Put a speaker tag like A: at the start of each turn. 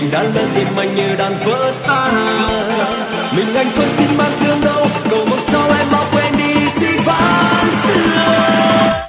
A: mình đã lớn tim anh như đàn vỡ tan. Mình anh thôi xin mang